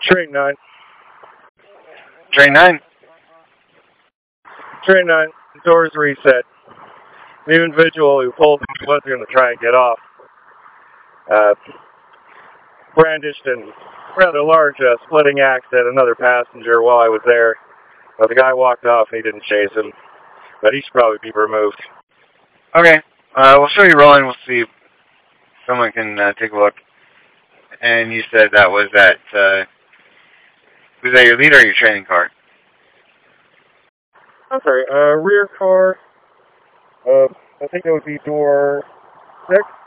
Train 9. Train 9? Train 9. Doors reset. The individual who pulled was going to try and get off. Brandished and rather large splitting axe at another passenger while I was there. But the guy walked off and he didn't chase him. But he should probably be removed. Okay. We'll show you rolling. We'll see if someone can take a look. And you said that was at, was that your lead or your training car? I'm sorry, rear car. I think it would be door 6.